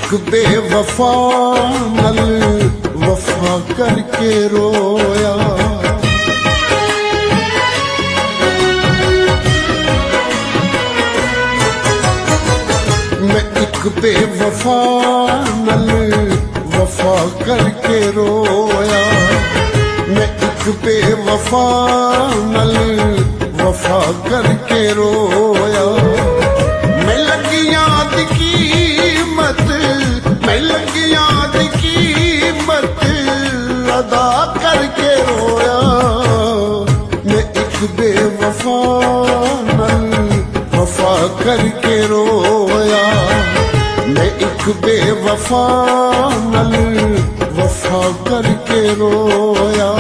एक बेवफा नल वफा करके रोया। मैं एक बेवफा नल वफा करके रोया। मैं एक बेवफा नल वफा करके रोया। मैं लगी याद कीमत, मैं लगी याद कीमत अदा करके रोया। मैं एक बेवफा नल वफा करके रोया। मैं एक बेवफा नल वफा करके रोया।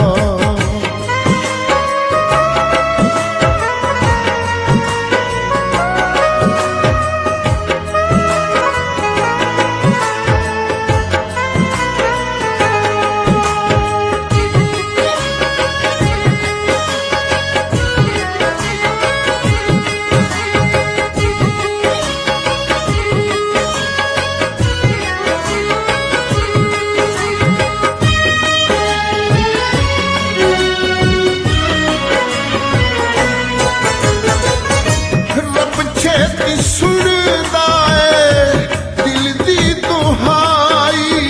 सुनदा है दिल दी दुहाई।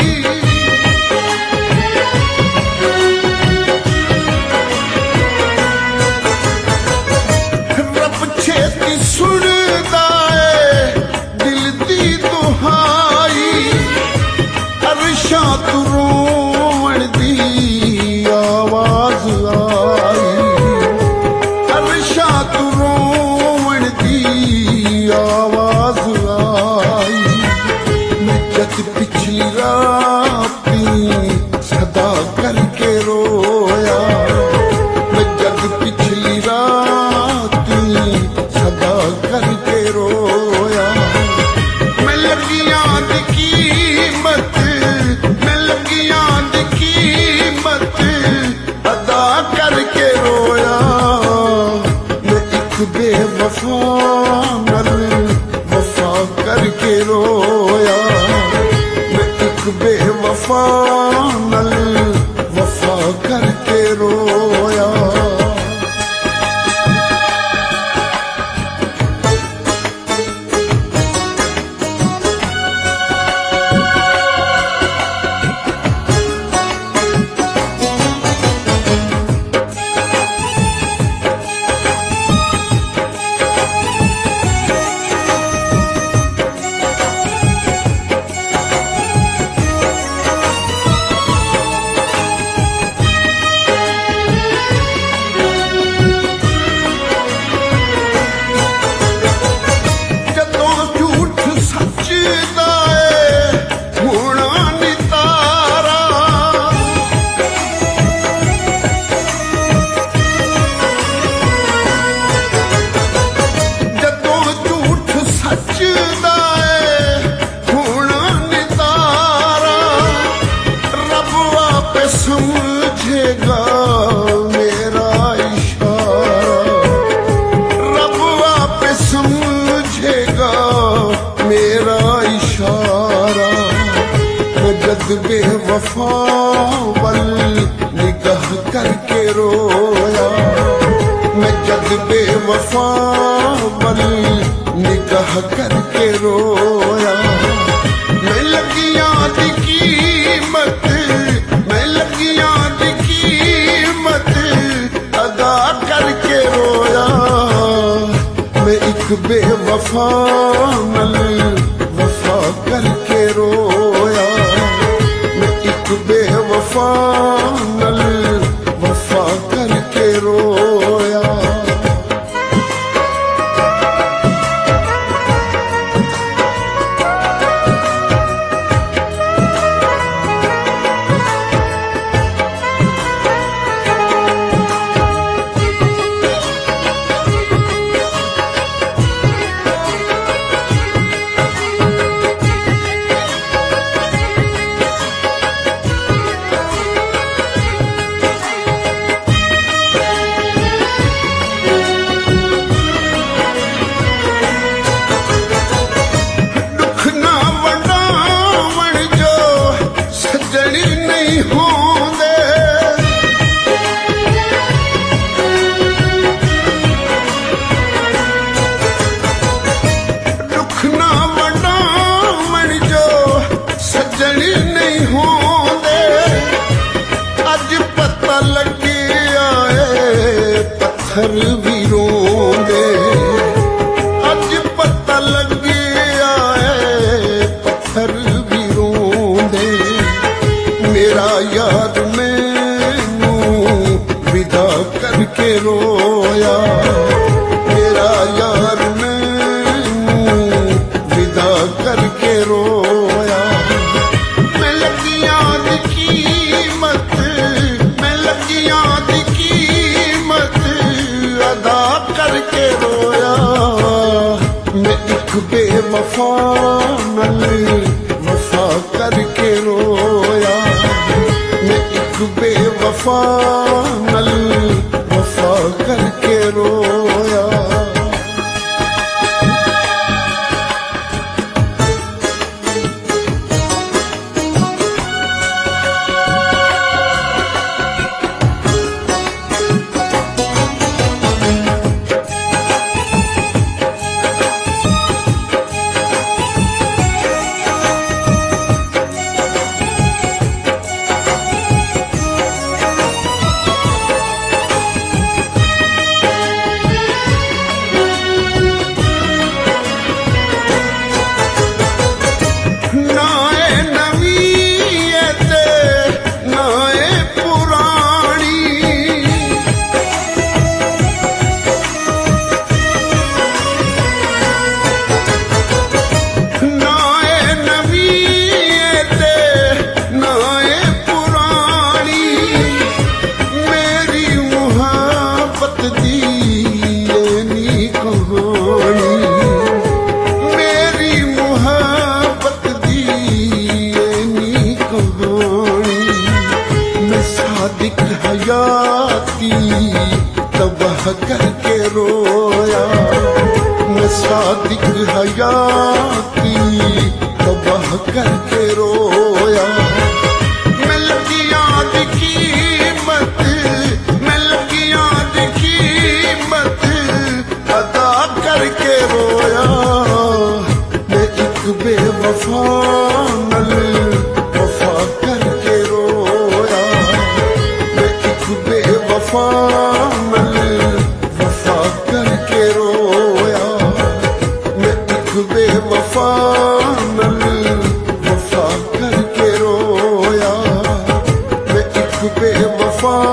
रब छेती सुनदा है दिल दी दुहाई। अरशा तू रोवण दी आवाज आई। अरशा तू रोवण दी आवाज आई। मैं जद पिछली राती सदा करके रोया। मैं जद पिछली राती सदा करके रोया। मैं लगी याद कीमत, मैं लगी याद कीमत अदा करके रोया। मैं एक बेवफा वफा करके रोया। मैं एक बेवफा नल वफा करके रोया। समझेगा मेरा इशारा। रब आप समझेगा मेरा इशारा। मैं जद बेवफा वल निगाह करके रोया। मैं जद बेवफा वल निगाह करके रोया। मैं लगी याद कीमत, मैं लगी याद कीमत अदा करके रोया। मैं एक बेवफा नल वफा करके रोया। मैं एक बेवफा नल वफा करके रोया। पत्थर भी रोंदे। अज पता लग्या है पत्थर भी रोंदे। मेरा यार मैनू विदा करके रोया। मेरा यार मैनू विदा करके रोया। मैं लगियां दी कीमत, मैं लगियां दी कीमत अदा करके रोया। मैं एक बेवफा नाल वफा करके रोया। मैं एक बेवफा नाल वफा करके रोया। हयाती तबाह करके रोया। मैं सादिक हयाती तबाह करके रोया। मैं लगियां दी कीमत, मैं लगियां दी कीमत अदा करके रोया। मैं एक बेवफा नाल वफा करके रोया। मैं एक बेवफा नाल वफा करके रोया। मैं एक बेवफा नाल वफा करके रोया। मैं एक बेवफा